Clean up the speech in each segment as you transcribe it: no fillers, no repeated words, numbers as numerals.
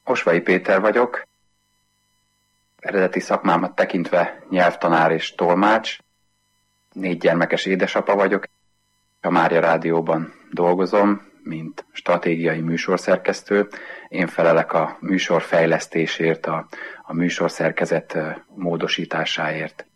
Osvai Péter vagyok, eredeti szakmámat tekintve nyelvtanár és tolmács, 4 gyermekes édesapa vagyok, a Mária Rádióban dolgozom, mint stratégiai műsorszerkesztő. Én felelek a műsor fejlesztésért, a műsorszerkezet módosításáért.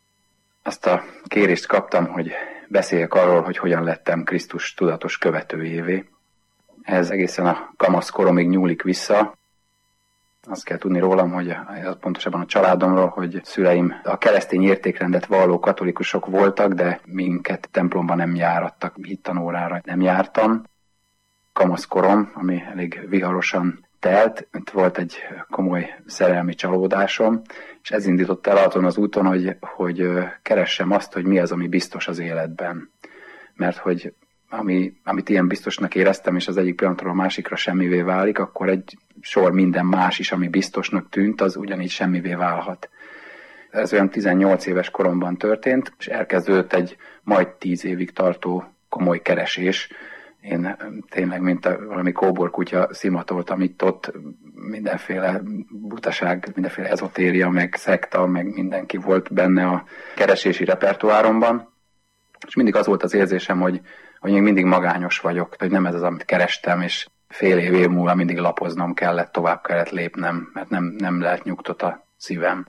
Azt a kérést kaptam, hogy beszéljek arról, hogy hogyan lettem Krisztus tudatos követőjévé. Ez egészen a kamaszkoromig nyúlik vissza. Azt kell tudni rólam, hogy pontosabban a családomról, hogy szüleim a keresztény értékrendet valló katolikusok voltak, de minket templomban nem járattak, hittanórára nem jártam. Kamaszkorom, ami elég viharosan telt, itt volt egy komoly szerelmi csalódásom, és ez indított el azon az úton, hogy keressem azt, hogy mi az, ami biztos az életben. Mert hogy amit ilyen biztosnak éreztem, és az egyik pillanatról a másikra semmivé válik, akkor egy sor minden más is, ami biztosnak tűnt, az ugyanígy semmivé válhat. Ez olyan 18 éves koromban történt, és elkezdődött egy majd 10 évig tartó komoly keresés. Én tényleg, mint valami kóborkutya szimatoltam itt-ott, mindenféle butaság, mindenféle ezotéria, meg szekta, meg mindenki volt benne a keresési repertoáromban. És mindig az volt az érzésem, hogy még mindig magányos vagyok, hogy nem ez az, amit kerestem, és fél év múlva mindig lapoznom kellett, tovább kellett lépnem, mert nem lehet nyugtot a szívem.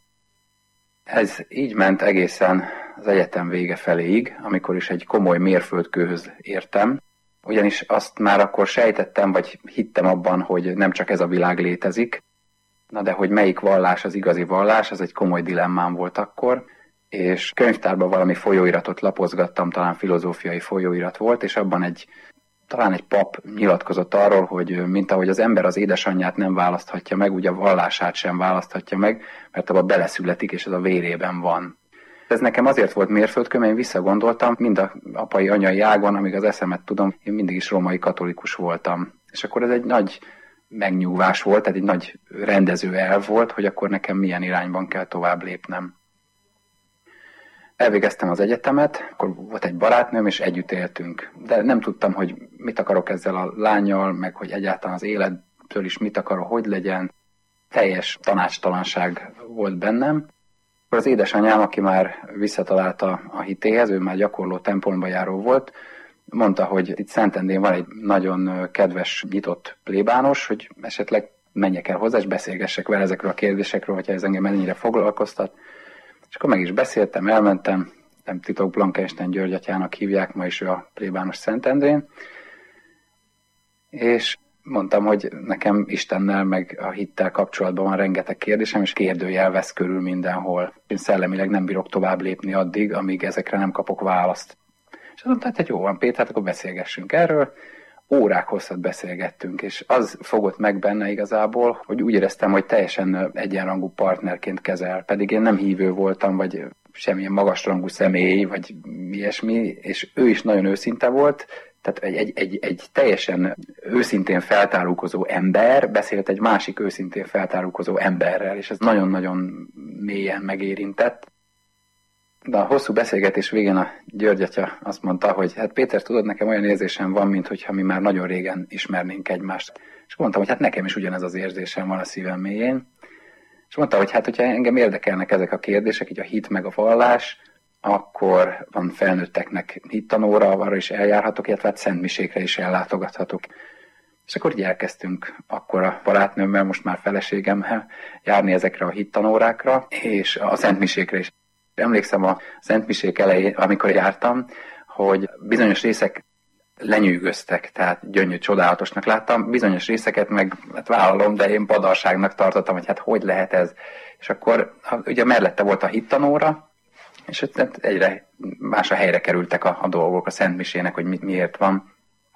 Ez így ment egészen az egyetem vége feléig, amikor is egy komoly mérföldkőhöz értem, ugyanis azt már akkor sejtettem, vagy hittem abban, hogy nem csak ez a világ létezik, na de hogy melyik vallás az igazi vallás, az egy komoly dilemmám volt akkor, és könyvtárban valami folyóiratot lapozgattam, talán filozófiai folyóirat volt, és abban talán egy pap nyilatkozott arról, hogy mint ahogy az ember az édesanyját nem választhatja meg, úgy a vallását sem választhatja meg, mert abban beleszületik, és ez a vérében van. Ez nekem azért volt mérföldkő, mert én visszagondoltam, mind a apai, anyai ágon, amíg az eszemet tudom, én mindig is római katolikus voltam. És akkor ez egy nagy megnyugvás volt, tehát egy nagy rendező elv volt, hogy akkor nekem milyen irányban kell tovább lépnem. Elvégeztem az egyetemet, akkor volt egy barátnőm, és együtt éltünk. De nem tudtam, hogy mit akarok ezzel a lánnyal, meg hogy egyáltalán az élettől is mit akarok, hogy legyen. Teljes tanácstalanság volt bennem. Akkor az édesanyám, aki már visszatalálta a hitéhez, ő már gyakorló templomba járó volt, mondta, hogy itt Szentendrén van egy nagyon kedves, nyitott plébános, hogy esetleg menjek el hozzá, és beszélgessek vele ezekről a kérdésekről, hogyha ez engem ennyire foglalkoztat. És akkor meg is beszéltem, elmentem, nem titok, Blankenstein György atyának hívják, ma is ő a plébános Szentendrén, és mondtam, hogy nekem Istennel meg a hittel kapcsolatban van rengeteg kérdésem, és kérdőjel vesz körül mindenhol. Én szellemileg nem bírok tovább lépni addig, amíg ezekre nem kapok választ. És azt mondta, hogy jó van, Péter, hát akkor beszélgessünk erről. Órák hosszat beszélgettünk, és az fogott meg benne igazából, hogy úgy éreztem, hogy teljesen egyenrangú partnerként kezel. Pedig én nem hívő voltam, vagy semmilyen magasrangú személy, vagy ilyesmi, és ő is nagyon őszinte volt. Tehát egy teljesen őszintén feltárulkozó ember beszélt egy másik őszintén feltárulkozó emberrel, és ez nagyon-nagyon mélyen megérintett. De a hosszú beszélgetés végén a György atya azt mondta, hogy hát Péter, tudod, nekem olyan érzésem van, mintha mi már nagyon régen ismernénk egymást. És mondtam, hogy hát nekem is ugyanez az érzésem van a szívem mélyén. És mondta, hogy hát, hogyha engem érdekelnek ezek a kérdések, így a hit meg a vallás, akkor van felnőtteknek hittanóra, arra is eljárhatok, illetve hát szentmisékre is ellátogathatok. És akkor így elkezdtünk akkor a barátnőmmel, most már feleségemmel járni ezekre a hittanórákra, és a szentmisékre is. Emlékszem a szentmisék elején, amikor jártam, hogy bizonyos részek lenyűgöztek, tehát gyönyörű, csodálatosnak láttam, bizonyos részeket meg hát vállalom, de én badarságnak tartottam, hogy hát hogy lehet ez. És akkor ugye mellette volt a hittanóra, és egyre más a helyre kerültek a dolgok a szentmisének, hogy miért van.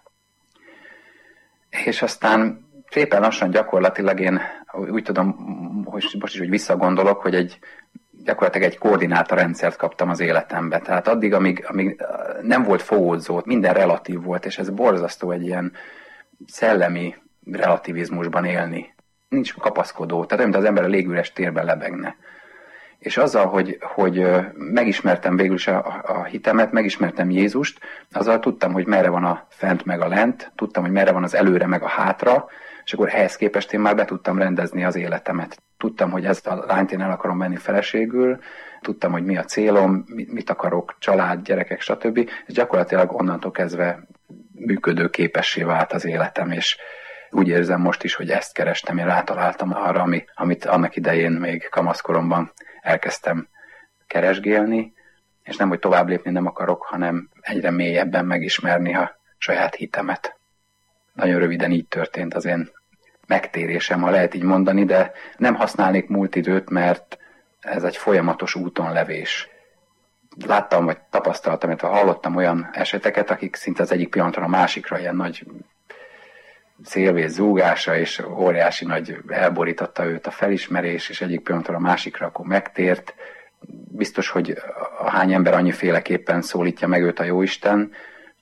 És aztán szépen lassan gyakorlatilag én úgy tudom, hogy most is úgy visszagondolok, hogy gyakorlatilag egy koordinátorrendszert kaptam az életembe. Tehát addig, amíg nem volt fogódzó, minden relatív volt, és ez borzasztó egy ilyen szellemi relativizmusban élni. Nincs kapaszkodó, tehát olyan, mint az ember a légüres térben lebegne. És azzal, hogy megismertem végül is a hitemet, megismertem Jézust, azzal tudtam, hogy merre van a fent meg a lent, tudtam, hogy merre van az előre meg a hátra, és akkor ehhez képest én már be tudtam rendezni az életemet. Tudtam, hogy ezt a lányt én el akarom venni feleségül, tudtam, hogy mi a célom, mit akarok, család, gyerekek, stb. És gyakorlatilag onnantól kezdve működőképessé vált az életem, és úgy érzem most is, hogy ezt kerestem, én rátaláltam arra, amit annak idején még kamaszkoromban elkezdtem keresgélni, és nem, hogy tovább lépni nem akarok, hanem egyre mélyebben megismerni a saját hitemet. Nagyon röviden így történt az én megtérésem, ha lehet így mondani, de nem használnék múlt időt, mert ez egy folyamatos úton levés. Láttam, vagy tapasztaltam, illetve hallottam olyan eseteket, akik szinte az egyik pillanatra a másikra ilyen nagy szélvész zúgása, és óriási nagy elborította őt a felismerés, és egyik pillanatra a másikra akkor megtért. Biztos, hogy a hány ember annyiféleképpen szólítja meg őt a Jóisten,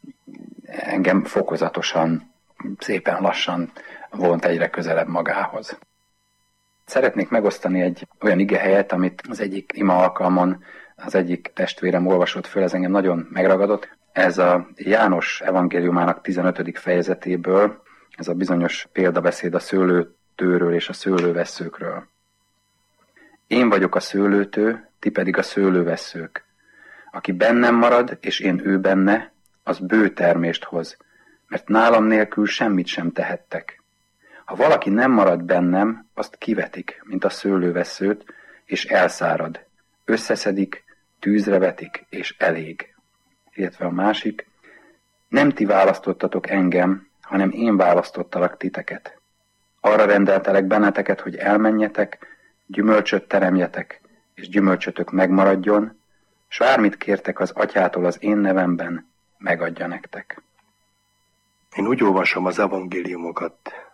engem fokozatosan, szépen lassan vont egyre közelebb magához. Szeretnék megosztani egy olyan igehelyet, amit az egyik ima alkalmon az egyik testvérem olvasott föl, ez engem nagyon megragadott. Ez a János evangéliumának 15. fejezetéből, ez a bizonyos példabeszéd a szőlőtőről és a szőlővesszőkről. Én vagyok a szőlőtő, ti pedig a szőlővesszők. Aki bennem marad, és én ő benne, az bő termést hoz, mert nálam nélkül semmit sem tehettek. Ha valaki nem marad bennem, azt kivetik, mint a szőlővesszőt, és elszárad. Összeszedik, tűzre vetik, és elég. Illetve a másik, nem ti választottatok engem, hanem én választottalak titeket. Arra rendeltelek benneteket, hogy elmenjetek, gyümölcsöt teremjetek, és gyümölcsötök megmaradjon, s bármit kértek az atyától az én nevemben, megadja nektek. Én úgy olvasom az evangéliumokat,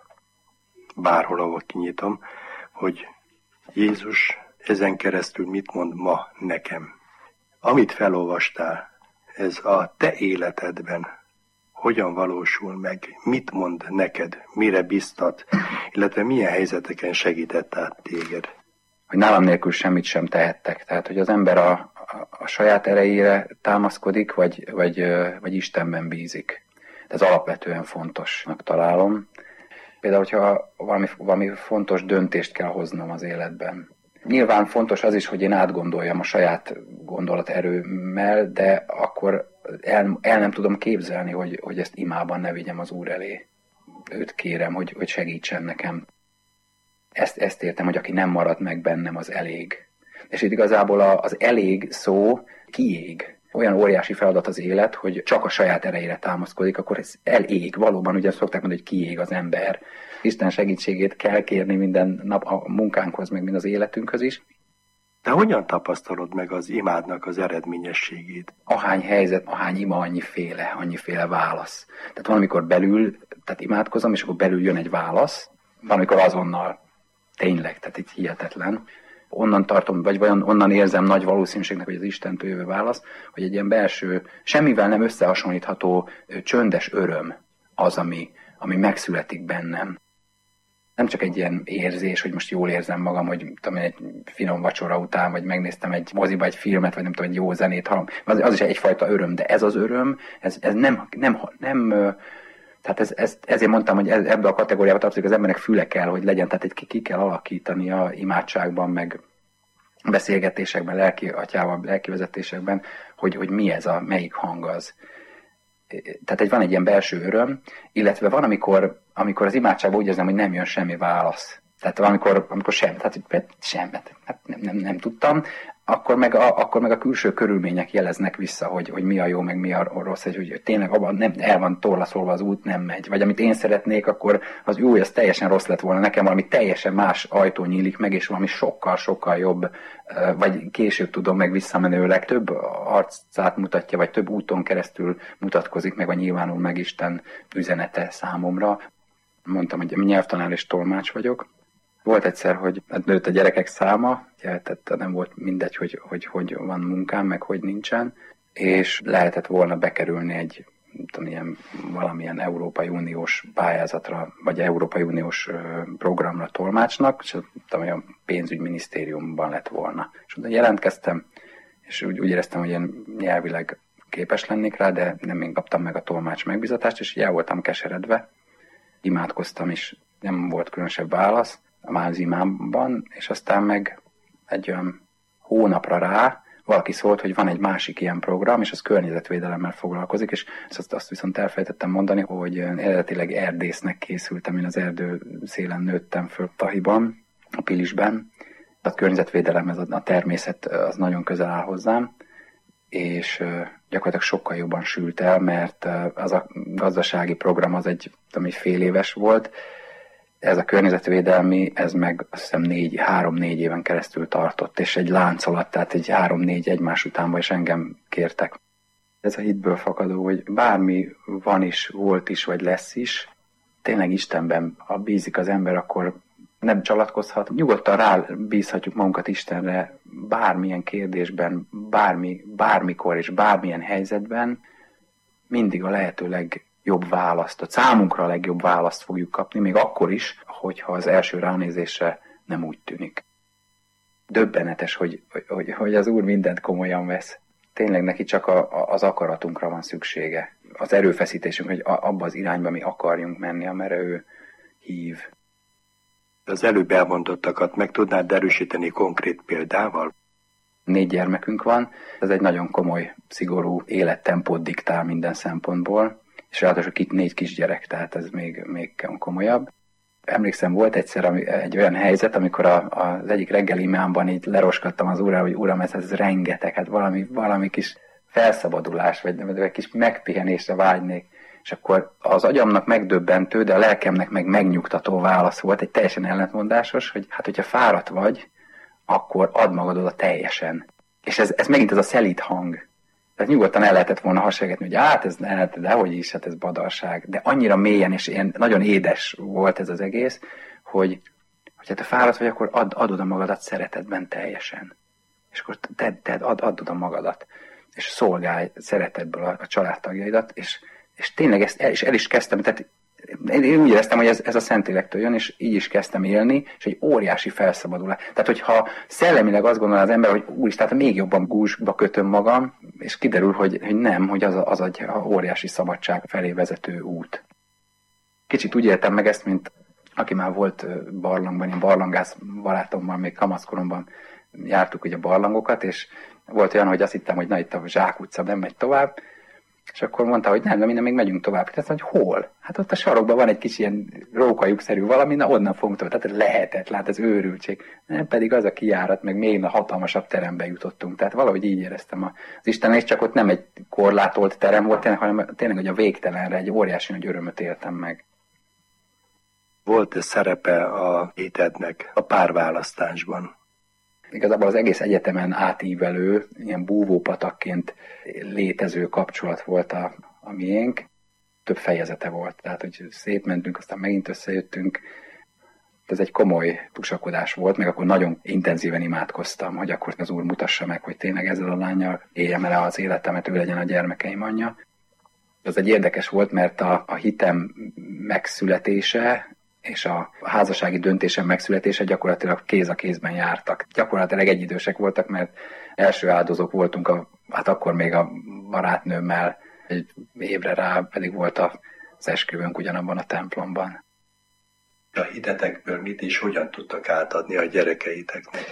bárhol, ahol kinyitom, hogy Jézus ezen keresztül mit mond ma nekem. Amit felolvastál, ez a te életedben hogyan valósul meg, mit mond neked, mire biztat, illetve milyen helyzeteken segített át téged. Hogy nálam nélkül semmit sem tehettek. Tehát, hogy az ember a saját erejére támaszkodik, vagy Istenben bízik. Ez alapvetően fontosnak találom. Például, hogyha valami fontos döntést kell hoznom az életben. Nyilván fontos az is, hogy én átgondoljam a saját gondolaterőmmel, de akkor el nem tudom képzelni, hogy ezt imában ne vigyem az Úr elé. Őt kérem, hogy segítsen nekem. Ezt értem, hogy aki nem marad meg bennem, az elég. És itt igazából az elég szó kiég. Olyan óriási feladat az élet, hogy csak a saját erejére támaszkodik, akkor ez elég. Valóban ugye szokták mondani, hogy kiég az ember. Isten segítségét kell kérni minden nap a munkánkhoz, meg mind az életünkhöz is. De hogyan tapasztalod meg az imádnak az eredményességét? Ahány helyzet, ahány ima, annyiféle válasz. Tehát van, amikor belül, tehát imádkozom, és akkor belül jön egy válasz, van, amikor azonnal, tényleg, tehát itt hihetetlen. Onnan tartom, vagy onnan érzem nagy valószínűségnek, hogy az Istentől jövő válasz, hogy egy ilyen belső, semmivel nem összehasonlítható csöndes öröm az, ami megszületik bennem. Nem csak egy ilyen érzés, hogy most jól érzem magam, hogy tudom, egy finom vacsora után, vagy megnéztem egy moziba egy filmet, vagy nem tudom, egy jó zenét hallom. Az is egyfajta öröm, de ez az öröm, ez nem tehát ezért mondtam, hogy ebbe a kategóriába tartozik, az embernek füle kell, hogy legyen, tehát ki kell alakítani a imádságban, meg beszélgetésekben, lelki atyával, lelki vezetésekben, hogy mi ez melyik hang az. Tehát van egy ilyen belső öröm, illetve van, amikor az imádságban úgy érzem, hogy nem jön semmi válasz. Tehát amikor sem, hát nem tudtam, akkor meg a külső körülmények jeleznek vissza, hogy mi a jó, meg mi a rossz, hogy tényleg abban nem el van torlaszolva az út, nem megy. Vagy amit én szeretnék, akkor az jó, az teljesen rossz lett volna. Nekem valami teljesen más ajtó nyílik meg, és valami sokkal jobb, vagy később tudom meg visszamenőleg több arcát mutatja, vagy több úton keresztül mutatkozik meg, vagy nyilvánul meg Isten üzenete számomra. Mondtam, hogy nyelvtanár és tolmács vagyok. Volt egyszer, hogy nőtt a gyerekek száma, tehát nem volt mindegy, hogy van munkám, meg hogy nincsen, és lehetett volna bekerülni valamilyen Európai Uniós pályázatra, vagy Európai Uniós programra tolmácsnak, és tudom, a pénzügyminisztériumban lett volna. És oda jelentkeztem, és úgy éreztem, hogy én nyelvileg képes lennék rá, de nem én kaptam meg a tolmács megbízatást, és el voltam keseredve, imádkoztam is nem volt különösebb válasz a Mázimámban, és aztán meg egy olyan hónapra rá valaki szólt, hogy van egy másik ilyen program, és az környezetvédelemmel foglalkozik, és azt viszont elfelejtettem mondani, hogy eredetileg erdésznek készültem, én az erdő szélen nőttem föl Tahiban, a Pilisben. A környezetvédelem, ez a természet, az nagyon közel áll hozzám, és gyakorlatilag sokkal jobban sült el, mert az a gazdasági program az egy fél éves volt, ez a környezetvédelmi, ez meg azt hiszem 3-4 éven keresztül tartott, és egy láncolat, tehát egy 3-4 egymás utánban is engem kértek. Ez a hitből fakadó, hogy bármi van is, volt is, vagy lesz is, tényleg Istenben, ha bízik az ember, akkor nem csalatkozhat. Nyugodtan rábízhatjuk magunkat Istenre bármilyen kérdésben, bármikor és bármilyen helyzetben, mindig a lehető legjobb választ, a számunkra a legjobb választ fogjuk kapni, még akkor is, hogyha az első ránézésre nem úgy tűnik. Döbbenetes, hogy az Úr mindent komolyan vesz. Tényleg neki csak az akaratunkra van szüksége. Az erőfeszítésünk, hogy abba az irányba mi akarjunk menni, amerre ő hív. Az előbb elmondottakat meg tudnád erősíteni konkrét példával? 4 gyermekünk van, ez egy nagyon komoly, szigorú élettempót diktál minden szempontból, és ráadásul 4 kisgyerek, tehát ez még komolyabb. Emlékszem, volt egyszer egy olyan helyzet, amikor az egyik reggeli imámban így leroskadtam az Úrral, hogy Uram, ez rengeteg, hát valami kis felszabadulás, vagy egy kis megpihenésre vágynék. És akkor az agyamnak megdöbbentő, de a lelkemnek meg megnyugtató válasz volt, egy teljesen ellentmondásos, hogy hát, hogyha fáradt vagy, akkor add magad oda teljesen. És ez megint ez a szelíd hang. Tehát nyugodtan el lehetett volna hasonlítani, hogy hát ez dehogy is, hát ez badarság. De annyira mélyen és ilyen nagyon édes volt ez az egész, hogy hát ha fáradt vagy, akkor add oda magadat szeretetben teljesen. És akkor add oda magadat. És szolgálj szeretetből a családtagjaidat, és tényleg ezt el is kezdtem, tehát én úgy éreztem, hogy ez a Szentlélektől jön, és így is kezdtem élni, és egy óriási felszabadulás. Tehát, hogyha szellemileg azt gondolja az ember, hogy úristen, tehát még jobban gúzsba kötöm magam, és kiderül, hogy nem, hogy az egy óriási szabadság felé vezető út. Kicsit úgy éltem meg ezt, mint aki már volt barlangban, én barlangász barátommal, még kamaszkoromban jártuk ugye a barlangokat, és volt olyan, hogy azt hittem, hogy na itt a Zsák utca, nem megy tovább, és akkor mondta, hogy nem, de minden még megyünk tovább. Tehát, hogy hol? Hát ott a sarokban van egy kis ilyen rókalyukszerű valami, na onnan fogunk tovább. Tehát lehetett, lát, ez őrültség. Nem pedig az a kijárat, meg még a hatalmasabb terembe jutottunk. Tehát valahogy így éreztem az Isten, és csak ott nem egy korlátolt terem volt, hanem tényleg, hogy a végtelenre egy óriási nagy örömöt éltem meg. Volt-e szerepe a hitednek a párválasztásban? Igazából az egész egyetemen átívelő, ilyen búvópatakként létező kapcsolat volt a miénk. Több fejezete volt, tehát hogy szétmentünk, aztán megint összejöttünk. Ez egy komoly tusakodás volt, meg akkor nagyon intenzíven imádkoztam, hogy akkor az Úr mutassa meg, hogy tényleg ezzel a lánnyal éljem el az életemet, ő legyen a gyermekeim anyja. Ez egy érdekes volt, mert a hitem megszületése és a házassági döntésem megszületése gyakorlatilag kéz a kézben jártak. Gyakorlatilag egyidősek voltak, mert első áldozók voltunk, hát akkor még a barátnőmmel, egy évre rá pedig volt az esküvőnk ugyanabban a templomban. A hitetekből mit és hogyan tudtak átadni a gyerekeiteknek?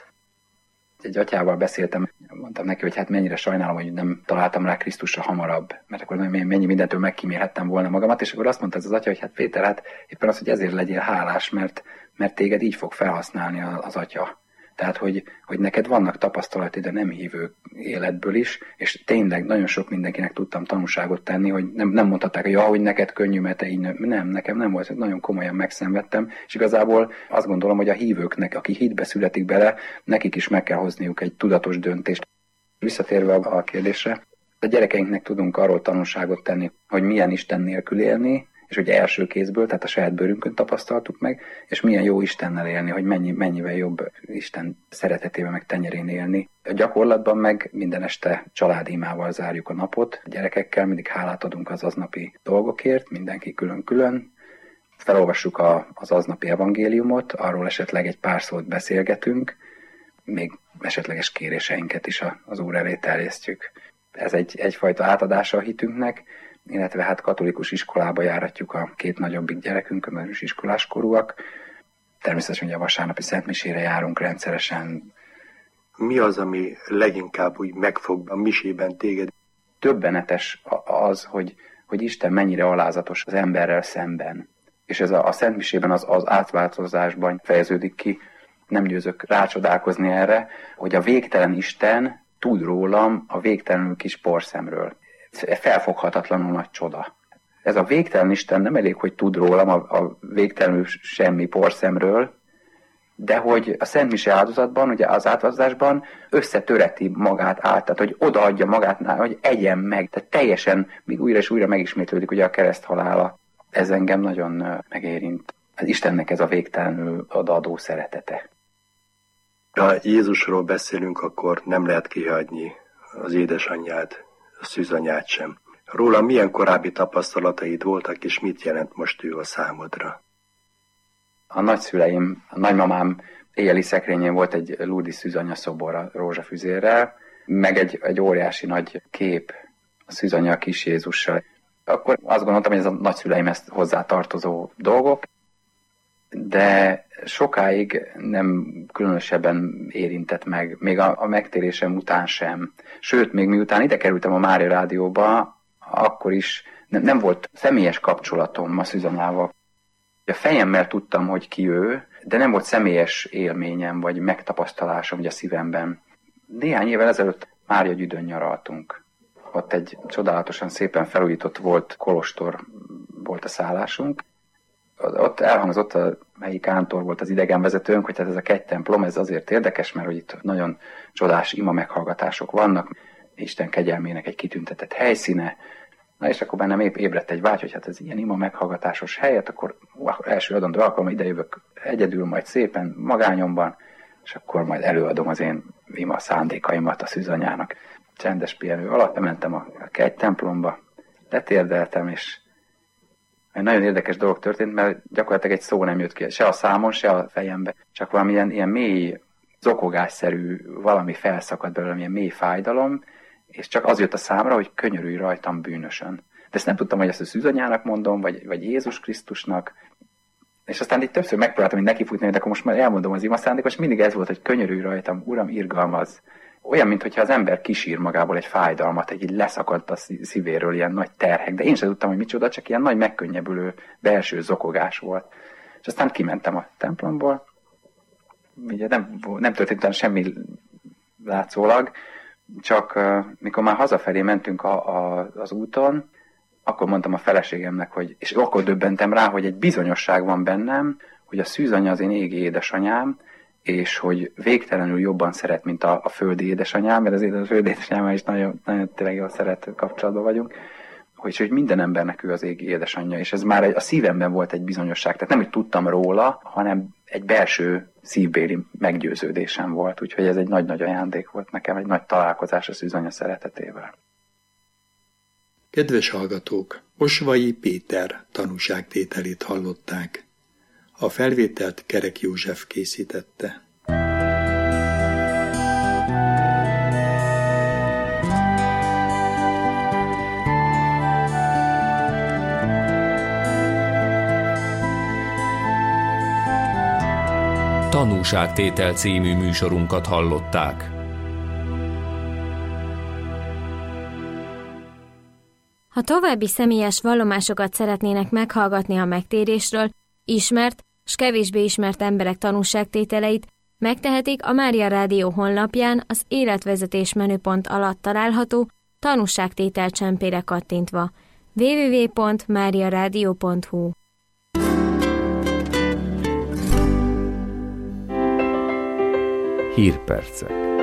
Egy atyával beszéltem, mondtam neki, hogy hát mennyire sajnálom, hogy nem találtam rá Krisztusra hamarabb, mert akkor mennyi mindentől megkímélhettem volna magamat, és akkor azt mondta ez az atya, hogy hát Péter, hát éppen az, hogy ezért legyél hálás, mert téged így fog felhasználni az atya. Tehát, hogy neked vannak tapasztalatid a nem hívő életből is, és tényleg nagyon sok mindenkinek tudtam tanúságot tenni, hogy nem mondhatták, hogy hogy neked könnyű, mert te így nem, nekem nem volt, nagyon komolyan megszenvedtem, és igazából azt gondolom, hogy a hívőknek, aki hitbe születik bele, nekik is meg kell hozniuk egy tudatos döntést. Visszatérve a kérdésre, a gyerekeinknek tudunk arról tanúságot tenni, hogy milyen Isten nélkül élni, és hogy első kézből, tehát a saját bőrünkön tapasztaltuk meg, és milyen jó Istennel élni, hogy mennyivel jobb Isten szeretetében meg tenyerén élni. A gyakorlatban meg minden este családimával zárjuk a napot, a gyerekekkel mindig hálát adunk az aznapi dolgokért, mindenki külön-külön. Felolvassuk az aznapi evangéliumot, arról esetleg egy pár szót beszélgetünk, még esetleges kéréseinket is az Úr elé terjesztjük. Ez egyfajta átadása a hitünknek, illetve hát katolikus iskolába járatjuk a 2 nagyobbik gyerekünk, mert is iskoláskorúak. Természetesen ugye a vasárnapi szentmisére járunk rendszeresen. Mi az, ami leginkább úgy megfog a misében téged? Döbbenetes az, hogy Isten mennyire alázatos az emberrel szemben. És ez a szentmisében az átváltozásban fejeződik ki. Nem győzök rácsodálkozni erre, hogy a végtelen Isten tud rólam a végtelenül kis porszemről. Felfoghatatlanul nagy csoda. Ez a végtelen Isten nem elég, hogy tud rólam a végtelenül semmi porszemről, de hogy a Szent Mise áldozatban, ugye az átváltozásban összetöreti magát át, tehát hogy odaadja magát, hogy egyen meg, tehát teljesen még újra és újra megismétlődik ugye a kereszt halála. Ez engem nagyon megérint. Az Istennek ez a végtelenül odaadó szeretete. Ha Jézusról beszélünk, akkor nem lehet kihagyni az édesanyját, a szűzanyát sem. Róla milyen korábbi tapasztalataid voltak, és mit jelent most ő a számodra? A nagyszüleim, a nagymamám éjjeli szekrényén volt egy Lourdes szűzanya szobor a rózsafüzérrel, meg egy óriási nagy kép a szűzanya a kis Jézussal. Akkor azt gondoltam, hogy ez a nagyszüleimhez hozzátartozó dolgok, de sokáig nem különösebben érintett meg, még a megtérésem után sem. Sőt, még miután ide kerültem a Mária Rádióba, akkor is nem volt személyes kapcsolatom a szűzanyával. A fejemmel tudtam, hogy ki ő, de nem volt személyes élményem, vagy megtapasztalásom a szívemben. Néhány évvel ezelőtt Mária Gyüdön nyaraltunk. Ott egy csodálatosan szépen felújított volt kolostor volt a szállásunk. Ott elhangzott, a helyi kántor volt az idegenvezetőnk, hogy ez a 2 templom, ez azért érdekes, mert hogy itt nagyon csodás ima meghallgatások vannak, Isten kegyelmének egy kitüntetett helyszíne. Na és akkor bennem ébredt egy vágy, hogy hát ez ilyen ima meghallgatásos helyet, akkor első adandó alkalommal idejövök egyedül, majd szépen magányomban, és akkor majd előadom az én ima szándékaimat a szűzanyának. Csendes pihenő alatt bementem a 2 templomba, letérdeltem, és egy nagyon érdekes dolog történt, mert gyakorlatilag egy szó nem jött ki, se a számon, se a fejembe, csak valamilyen ilyen mély, zokogásszerű valami felszakadt belőlem, ilyen mély fájdalom, és csak az jött a számra, hogy könyörülj rajtam bűnösön. De ezt nem tudtam, hogy ezt a szűzanyának mondom, vagy Jézus Krisztusnak. És aztán itt többször megpróbáltam, hogy nekifutni, de akkor most már elmondom az ima szándékot, és mindig ez volt, hogy könyörülj rajtam, Uram, irgalmazz. Olyan, mintha az ember kisír magából egy fájdalmat, így leszakadt a szívéről ilyen nagy terhek, de én sem tudtam, hogy micsoda, csak ilyen nagy megkönnyebbülő belső zokogás volt. És aztán kimentem a templomból, ugye nem történt semmi látszólag, csak mikor már hazafelé mentünk az úton, akkor mondtam a feleségemnek, és akkor döbbentem rá, hogy egy bizonyosság van bennem, hogy a szűzanya az én égi édesanyám, és hogy végtelenül jobban szeret, mint a földi édesanyám, mert az földi édesanyámmal is nagyon, nagyon tényleg jól szerető kapcsolatban vagyunk, hogy minden embernek ő az égi édesanyja, és ez már a szívemben volt egy bizonyosság, tehát nem, hogy tudtam róla, hanem egy belső szívbéli meggyőződésem volt, úgyhogy ez egy nagy-nagy ajándék volt nekem, egy nagy találkozás a szűzanya szeretetével. Kedves hallgatók, Osvai Péter tanúságtételét hallották. A felvételt Kerek József készítette. Tanúságtétel című műsorunkat hallották. Ha további személyes vallomásokat szeretnének meghallgatni a megtérésről, ismert s kevésbé ismert emberek tanúságtételeit, megtehetik a Mária Rádió honlapján az életvezetés menüpont alatt található tanúságtétel csempére kattintva. www.mariaradio.hu. Hírpercek.